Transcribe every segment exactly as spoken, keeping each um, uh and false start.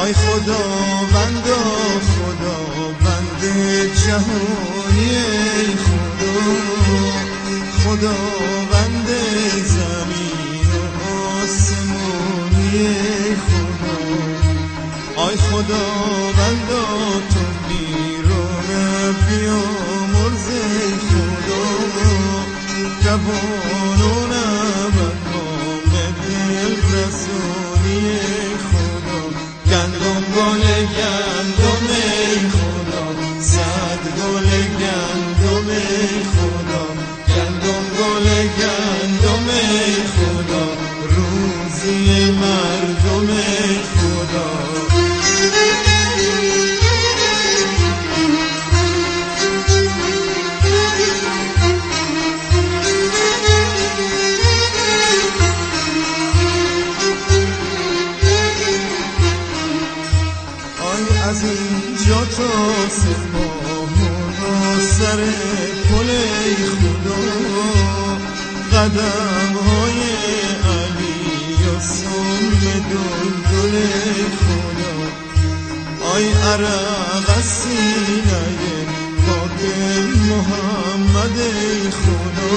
آی خداوند خداوند جهانی خدا، خداوند زمین و آسمانی خدا. آی خداوند تو بیرون بیامرز خدا، جوانون مقام دل رسانی خدا. گندم گل گندم خدا، صد گل گندم خدا. گندم گل گندم خدا، روزی مردم خدا. از اینجا تا سپاهان سر پل خدا، قدم های علی و سم دلدل خدا. آی عرق از سینه پاک محمد خدا،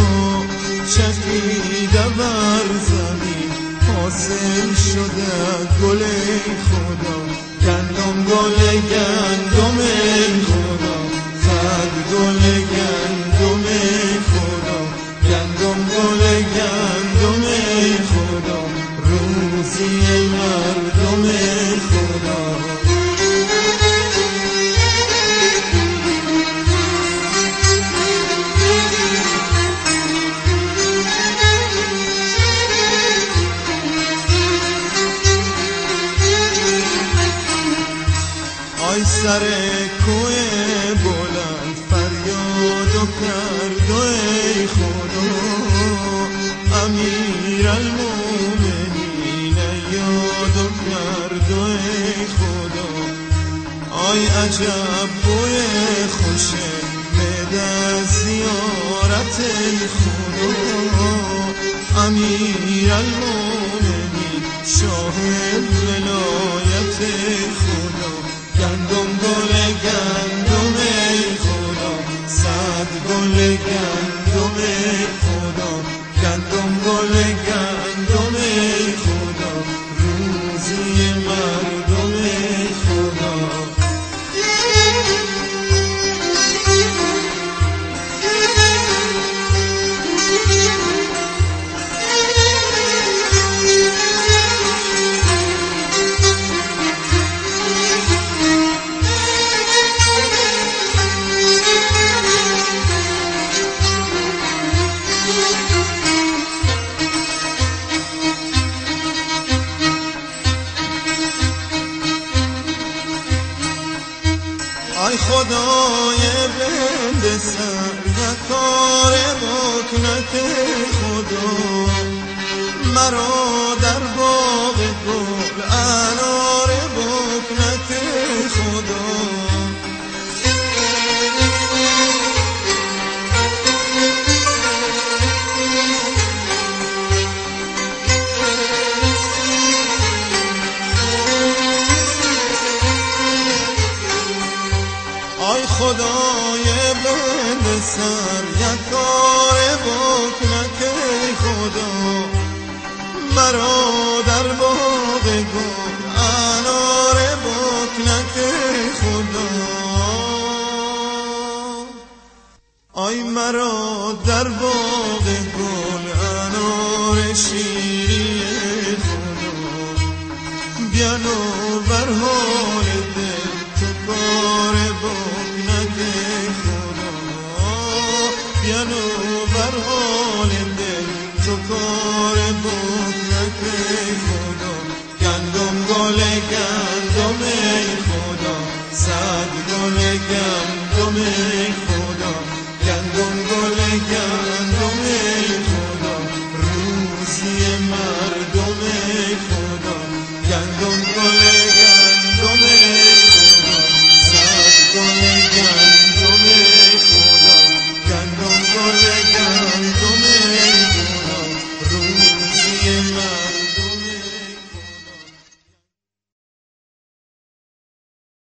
چکیده بر زمین حاصل شده گل خدا. گندم گل گندم خدا، صد گل گندم خدا. گندم گل گندم خدا، روزی مردم خدا. آی سر کوه بلند فریاد و کرد ای خدا، امیر المومنین یاد و کرد ای خدا. آی عجب بوی خوشه بده زیارت ای خدا، امیر المومنین شاه ولایت خدا. گندم گل گندم خدا، صد گل گندم خدا. گندم گل گندم خدا، روزی مردم خدا. آی خدای بند سر و کار مکنت خدا، مرا در باغ گل انار مکنت خدا. آی خدای بند سر یکار بکنک خدا، مرا در باغ گل انار بکنک خدا. آی مرا در باغ گل انار شیری خدا، بیانو بر حال دل تو کار بکنک خدا. بیانو بر حال دل تو کار بکنک خدا. گندم گل گندم خدا، صد گل گندم خدا.